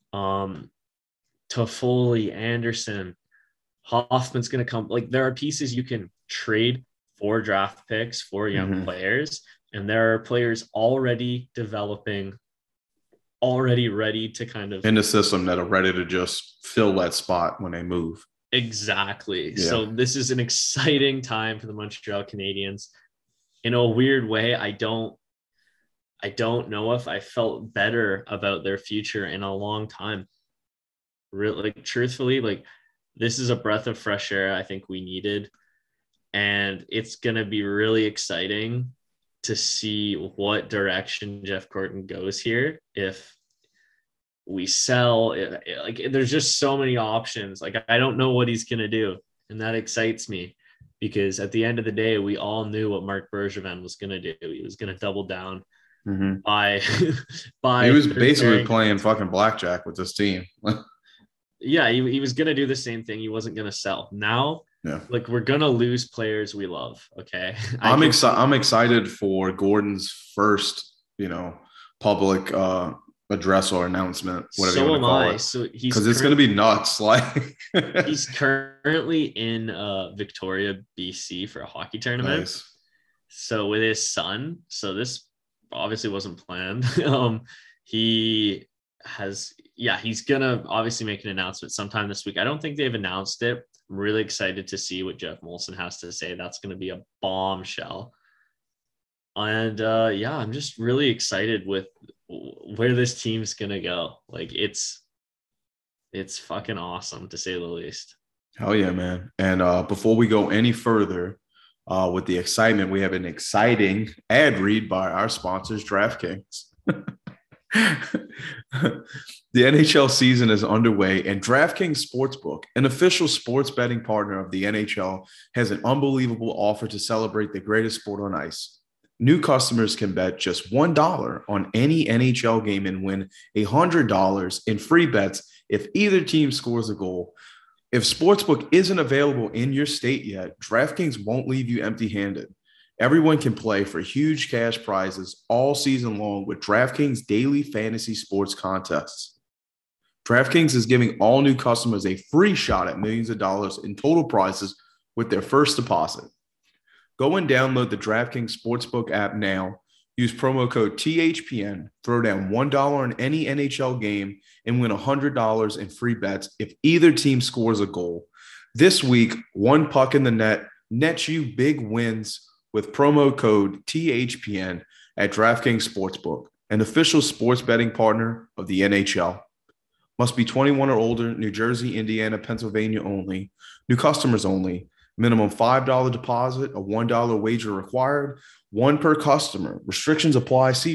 [SPEAKER 3] Toffoli, Anderson. Hoffman's going to come. Like there are pieces you can trade for draft picks for young players. And there are players already developing, already ready to kind of
[SPEAKER 4] in the system that are ready to just fill that spot when they move.
[SPEAKER 3] Exactly. Yeah. So this is an exciting time for the Montreal Canadiens. In a weird way, I don't know if I felt better about their future in a long time. Really, like, truthfully, like this is a breath of fresh air I think we needed. And it's going to be really exciting to see what direction Jeff Gorton goes here. If we sell, like there's just so many options. Like I don't know what he's going to do. And that excites me because at the end of the day, we all knew what Marc Bergevin was going to do. He was going to double down by
[SPEAKER 4] he was basically playing fucking blackjack with this team.
[SPEAKER 3] Yeah, he was gonna do the same thing. He wasn't gonna sell. Now,
[SPEAKER 4] Yeah.
[SPEAKER 3] like we're gonna lose players we love. Okay.
[SPEAKER 4] I'm excited for Gordon's first, public address or announcement, whatever you
[SPEAKER 3] So
[SPEAKER 4] want
[SPEAKER 3] am
[SPEAKER 4] to call
[SPEAKER 3] I.
[SPEAKER 4] it.
[SPEAKER 3] So
[SPEAKER 4] Because it's going to be nuts. Like
[SPEAKER 3] he's currently in Victoria, BC for a hockey tournament.
[SPEAKER 4] Nice.
[SPEAKER 3] So with his son, so this obviously wasn't planned. He's gonna obviously make an announcement sometime this week. I don't think they've announced it. I'm really excited to see what Jeff Molson has to say. That's gonna be a bombshell. And I'm just really excited with where this team's gonna go. Like it's fucking awesome to say the least.
[SPEAKER 4] Hell yeah, man. And before we go any further with the excitement, we have an exciting ad read by our sponsors, DraftKings. The NHL season is underway, and DraftKings Sportsbook, an official sports betting partner of the NHL, has an unbelievable offer to celebrate the greatest sport on ice. New customers can bet just $1 on any NHL game and win $100 in free bets if either team scores a goal. If Sportsbook isn't available in your state yet, DraftKings won't leave you empty-handed. Everyone can play for huge cash prizes all season long with DraftKings daily fantasy sports contests. DraftKings is giving all new customers a free shot at millions of dollars in total prizes with their first deposit. Go and download the DraftKings Sportsbook app now. Use promo code THPN, throw down $1 on any NHL game, and win $100 in free bets if either team scores a goal. This week, one puck in the net nets you big wins with promo code THPN at DraftKings Sportsbook, an official sports betting partner of the NHL. Must be 21 or older, New Jersey, Indiana, Pennsylvania only. New customers only. Minimum $5 deposit, a $1 wager required, one per customer. Restrictions apply. See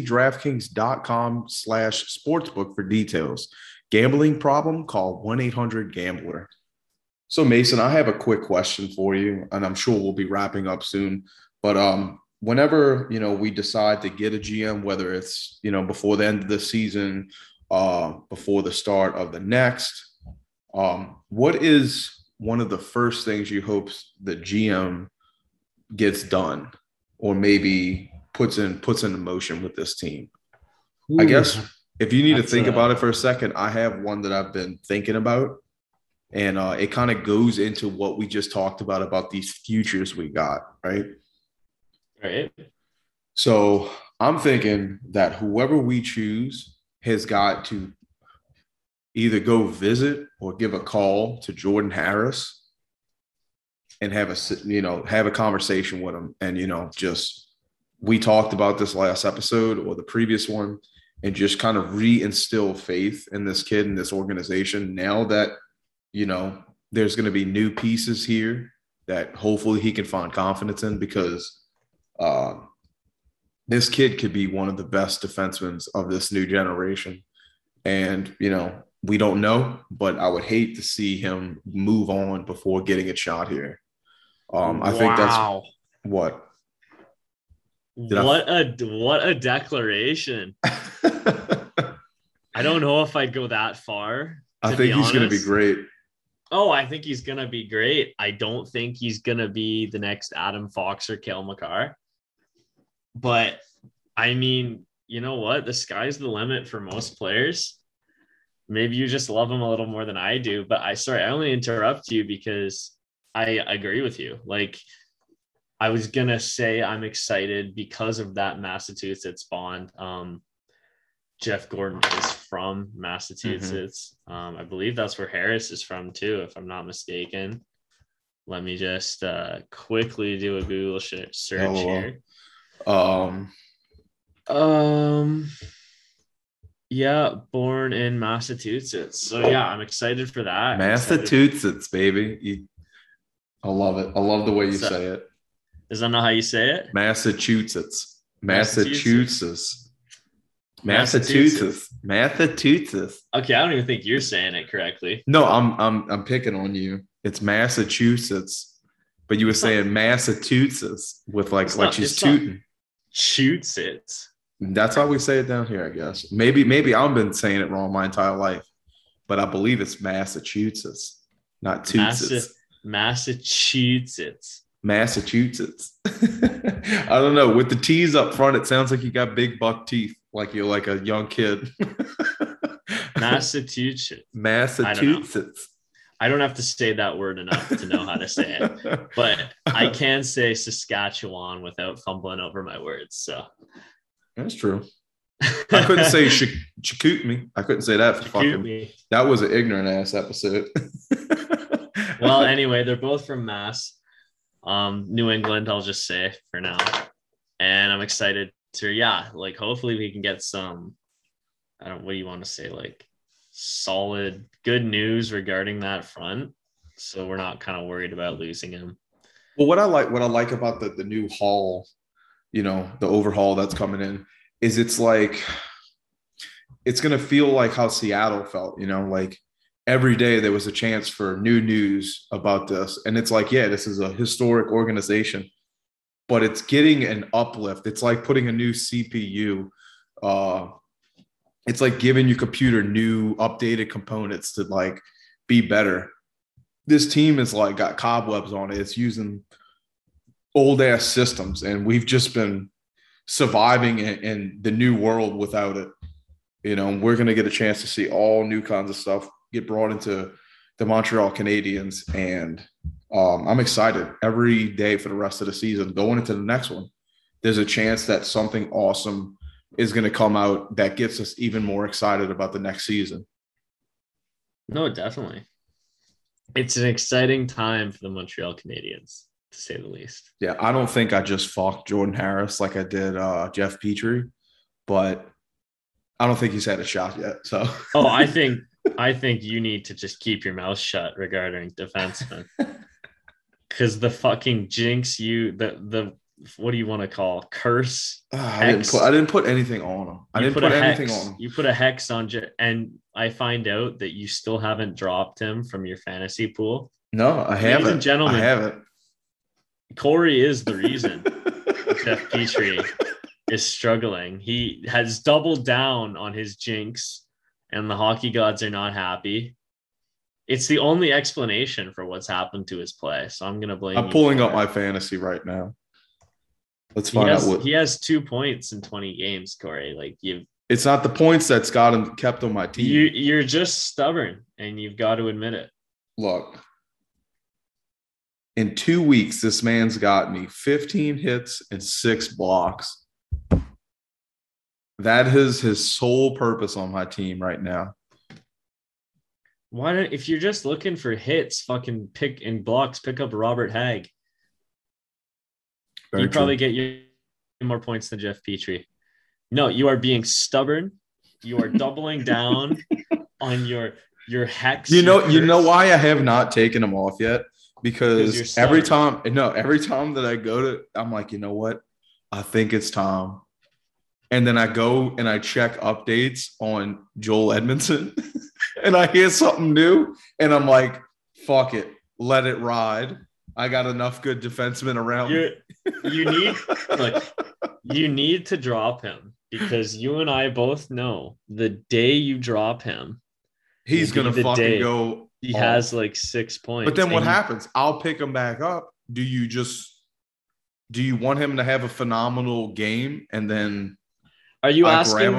[SPEAKER 4] DraftKings.com/sportsbook for details. Gambling problem? Call 1-800-GAMBLER. So, Mason, I have a quick question for you, and I'm sure we'll be wrapping up soon. But whenever, we decide to get a GM, whether it's, before the end of the season, before the start of the next, what is one of the first things you hope the GM gets done or maybe puts in motion with this team? Ooh, I guess if you need to think about it for a second, I have one that I've been thinking about, and it kind of goes into what we just talked about these futures we got, right?
[SPEAKER 3] Right.
[SPEAKER 4] So I'm thinking that whoever we choose has got to either go visit or give a call to Jordan Harris and have a conversation with him. And, we talked about this last episode or the previous one, and just kind of reinstill faith in this kid and this organization. Now that, there's going to be new pieces here that hopefully he can find confidence in, because this kid could be one of the best defensemen of this new generation. And, we don't know, but I would hate to see him move on before getting a shot here. I think that's what.
[SPEAKER 3] What a declaration. I don't know if I'd go that far.
[SPEAKER 4] I think he's going to be great.
[SPEAKER 3] Oh, I think he's going to be great. I don't think he's going to be the next Adam Fox or Cale Makar. But, I mean, you know what? The sky's the limit for most players. Maybe you just love him a little more than I do. But I only interrupt you because I agree with you. Like, I was going to say I'm excited because of that Massachusetts bond. Jeff Gordon is from Massachusetts. I believe that's where Harris is from too, if I'm not mistaken. Let me just quickly do a Google search here. Yeah, born in Massachusetts. So yeah, I'm excited for that.
[SPEAKER 4] Massachusetts, baby. I love it. I love the way you say it.
[SPEAKER 3] Is that not how you say it?
[SPEAKER 4] Massachusetts. Okay,
[SPEAKER 3] I don't even think you're saying it correctly.
[SPEAKER 4] No, I'm picking on you. It's Massachusetts, but you were saying Massachusetts with she's tooting.
[SPEAKER 3] Shoots it.
[SPEAKER 4] That's how we say it down here, I guess. Maybe I've been saying it wrong my entire life. but I believe it's Massachusetts, not Tootsits.
[SPEAKER 3] Massachusetts.
[SPEAKER 4] Massachusetts. I don't know. With the T's up front, it sounds like you got big buck teeth, like you're like a young kid.
[SPEAKER 3] Massachusetts.
[SPEAKER 4] Massachusetts.
[SPEAKER 3] I don't have to say that word enough to know how to say it, but I can say Saskatchewan without fumbling over my words. So
[SPEAKER 4] that's true. I couldn't say Chicoutimi. I couldn't say that for fucking. That was an ignorant ass episode.
[SPEAKER 3] Well, anyway, they're both from Mass, New England. I'll just say for now, and I'm excited to hopefully we can get some. What do you want to say? Like solid, good news regarding that front, so we're not kind of worried about losing him.
[SPEAKER 4] Well, what I like about the new haul, the overhaul that's coming in, is it's like it's gonna feel like how Seattle felt, like every day there was a chance for new news about this, and it's like, yeah, this is a historic organization, but it's getting an uplift. It's like putting a new CPU. It's like giving your computer new updated components to like be better. This team is like got cobwebs on it. It's using old ass systems, and we've just been surviving in the new world without it. We're going to get a chance to see all new kinds of stuff get brought into the Montreal Canadiens. And I'm excited every day for the rest of the season. Going into the next one, there's a chance that something awesome is going to come out that gets us even more excited about the next season.
[SPEAKER 3] No, definitely. It's an exciting time for the Montreal Canadiens, to say the least.
[SPEAKER 4] Yeah, I don't think I just fucked Jordan Harris like I did Jeff Petrie, but I don't think he's had a shot yet. So,
[SPEAKER 3] I think you need to just keep your mouth shut regarding defensemen, because the fucking jinx the what do you want to call curse?
[SPEAKER 4] I didn't put anything on him. I didn't put anything on him.
[SPEAKER 3] You put a hex on, and I find out that you still haven't dropped him from your fantasy pool.
[SPEAKER 4] No, I haven't.
[SPEAKER 3] Ladies and gentlemen,
[SPEAKER 4] I haven't.
[SPEAKER 3] Corey is the reason Jeff Petrie is struggling. He has doubled down on his jinx, and the hockey gods are not happy. It's the only explanation for what's happened to his play. So I'm going to blame.
[SPEAKER 4] I'm pulling up my fantasy right now. Let's find out what
[SPEAKER 3] he has 2 points in 20 games, Corey. Like
[SPEAKER 4] it's not the points that's got him kept on my team.
[SPEAKER 3] You're just stubborn, and you've got to admit it.
[SPEAKER 4] Look, in 2 weeks, this man's got me 15 hits and 6 blocks. That is his sole purpose on my team right now.
[SPEAKER 3] Why don't, if you're just looking for hits, fucking pick and blocks, pick up Robert Hagg. You probably get you more points than Jeff Petrie. No, you are being stubborn. You are doubling down on your hex.
[SPEAKER 4] You know why I have not taken him off yet? Because every time that I go to, I'm like, you know what? I think it's Tom. And then I go and I check updates on Joel Edmondson and I hear something new and I'm like, fuck it. Let it ride. I got enough good defensemen around me.
[SPEAKER 3] You need to drop him, because you and I both know the day you drop him,
[SPEAKER 4] he's going to fucking go.
[SPEAKER 3] He has like 6 points.
[SPEAKER 4] But then what happens? I'll pick him back up. Do you want him to have a phenomenal game and then
[SPEAKER 3] are you asking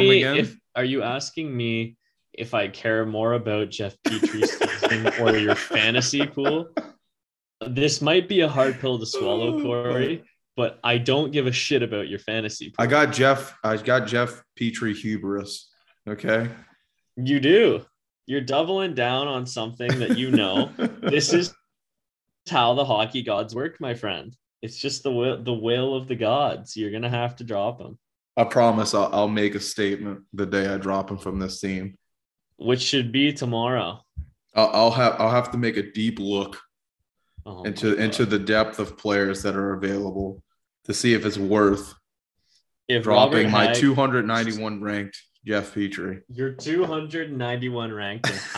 [SPEAKER 3] me if I care more about Jeff Petrie's season or your fantasy pool? This might be a hard pill to swallow, Corey, but I don't give a shit about your fantasy pool.
[SPEAKER 4] I got Jeff Petrie hubris. Okay.
[SPEAKER 3] You do. You're doubling down on something that you know. This is how the hockey gods work, my friend. It's just the will of the gods. You're gonna have to drop him.
[SPEAKER 4] I promise I'll make a statement the day I drop him from this team,
[SPEAKER 3] which should be tomorrow.
[SPEAKER 4] I'll have to make a deep look into the depth of players that are available to see if it's worth dropping my 291 ranked Jeff Petrie.
[SPEAKER 3] You're 291 ranked, and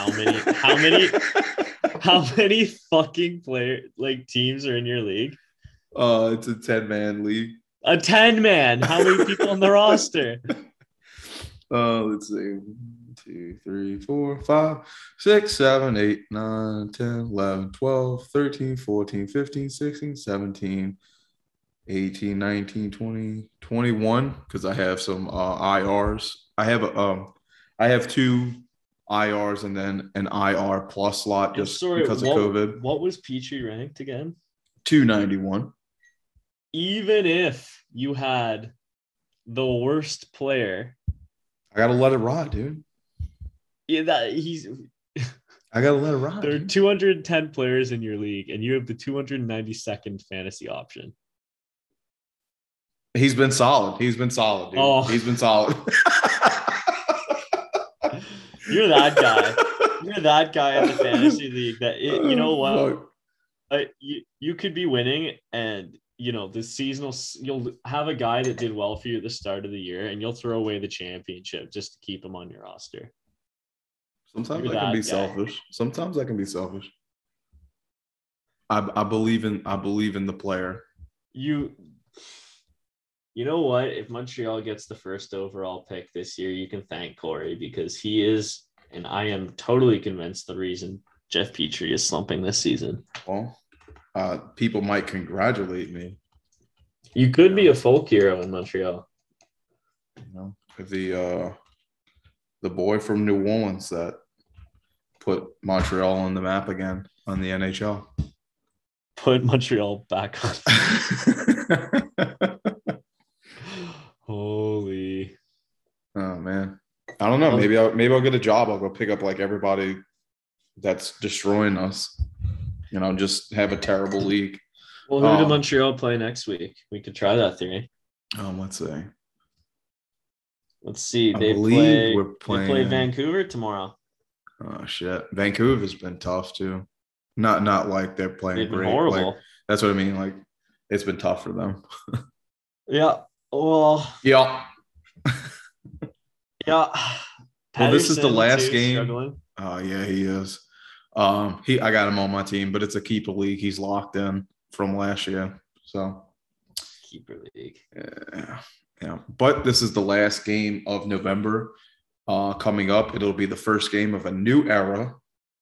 [SPEAKER 3] how many fucking teams are in your league?
[SPEAKER 4] It's a 10-man league.
[SPEAKER 3] A 10-man. How many people on the roster?
[SPEAKER 4] Let's see. 1, 2, 3, 4, 5, 6, 7, 8, 9, 10, 11, 12, 13, 14, 15, 16, 17, 18, 19, 20, 21, because I have some IRs. I have 2 IRs and then an IR plus slot just because of COVID.
[SPEAKER 3] What was Petrie ranked again?
[SPEAKER 4] 291.
[SPEAKER 3] Even if you had the worst player,
[SPEAKER 4] I gotta let it ride, dude.
[SPEAKER 3] Yeah,
[SPEAKER 4] I gotta let it ride.
[SPEAKER 3] There are 210 players in your league, and you have the 292nd fantasy option.
[SPEAKER 4] He's been solid, dude.
[SPEAKER 3] Oh.
[SPEAKER 4] He's been solid.
[SPEAKER 3] You're that guy. You're that guy in the fantasy league you know what? You could be winning, and the seasonal, you'll have a guy that did well for you at the start of the year, and you'll throw away the championship just to keep him on your roster.
[SPEAKER 4] Sometimes I can be selfish. Sometimes I can be selfish. I believe in the player.
[SPEAKER 3] You know what? If Montreal gets the first overall pick this year, you can thank Corey, because he is, and I am totally convinced, the reason Jeff Petrie is slumping this season.
[SPEAKER 4] Well, people might congratulate me.
[SPEAKER 3] You could be a folk hero in Montreal.
[SPEAKER 4] The boy from New Orleans that put Montreal on the map again on the NHL.
[SPEAKER 3] Put Montreal back on. Holy.
[SPEAKER 4] Oh man. I don't know. Maybe I'll get a job. I'll go pick up like everybody that's destroying us. Just have a terrible league.
[SPEAKER 3] Well, who did Montreal play next week? We could try that theory. Let's see. They play Vancouver tomorrow.
[SPEAKER 4] Oh shit. Vancouver's been tough too. Not like they're playing great.
[SPEAKER 3] Horrible.
[SPEAKER 4] Like, that's what I mean. Like, it's been tough for them.
[SPEAKER 3] Yeah. Well.
[SPEAKER 4] Yeah.
[SPEAKER 3] Yeah.
[SPEAKER 4] Well, this is the last game.
[SPEAKER 3] Struggling.
[SPEAKER 4] Oh yeah, he is. I got him on my team, but it's a keeper league. He's locked in from last year. So
[SPEAKER 3] keeper league.
[SPEAKER 4] Yeah. But this is the last game of November. Coming up, it'll be the first game of a new era.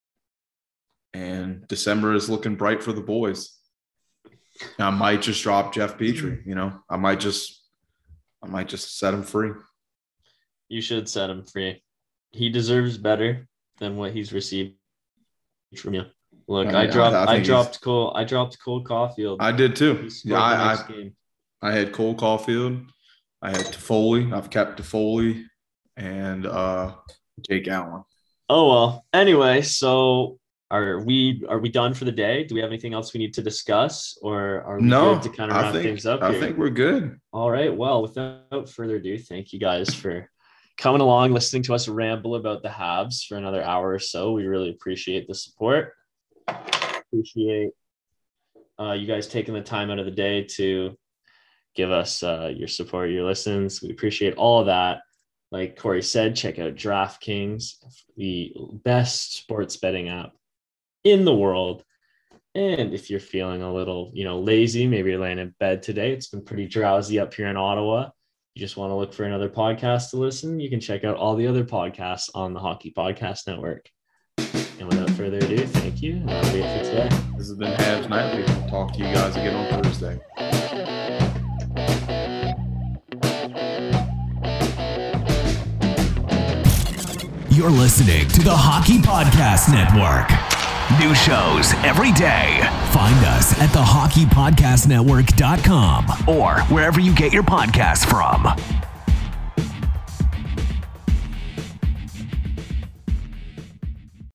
[SPEAKER 4] And December is looking bright for the boys. I might just drop Jeff Petrie. I might just set him free.
[SPEAKER 3] You should set him free. He deserves better than what he's received from you. Look, I dropped Cole Caulfield.
[SPEAKER 4] I did too. Yeah, I had Cole Caulfield. I had Toffoli. I've kept Toffoli and Jake Allen.
[SPEAKER 3] Oh well. Anyway, so are we done for the day? Do we have anything else we need to discuss, or are we good to kind of wrap things up here?
[SPEAKER 4] I think we're good.
[SPEAKER 3] All right. Well, without further ado, thank you guys for coming along, listening to us ramble about the Habs for another hour or so. We really appreciate the support. Appreciate you guys taking the time out of the day to give us your support, your listens. We appreciate all of that. Like Corey said, check out DraftKings, the best sports betting app in the world. And if you're feeling a little, lazy, maybe you're laying in bed today, it's been pretty drowsy up here in Ottawa, you just want to look for another podcast to listen, you can check out all the other podcasts on the Hockey Podcast Network. And without further ado, thank you. And that'll be it for today.
[SPEAKER 4] This has been Habs Nightly. We'll talk to you guys again on Thursday.
[SPEAKER 2] You're listening to the Hockey Podcast Network. New shows every day. Find us at thehockeypodcastnetwork.com or wherever you get your podcasts from.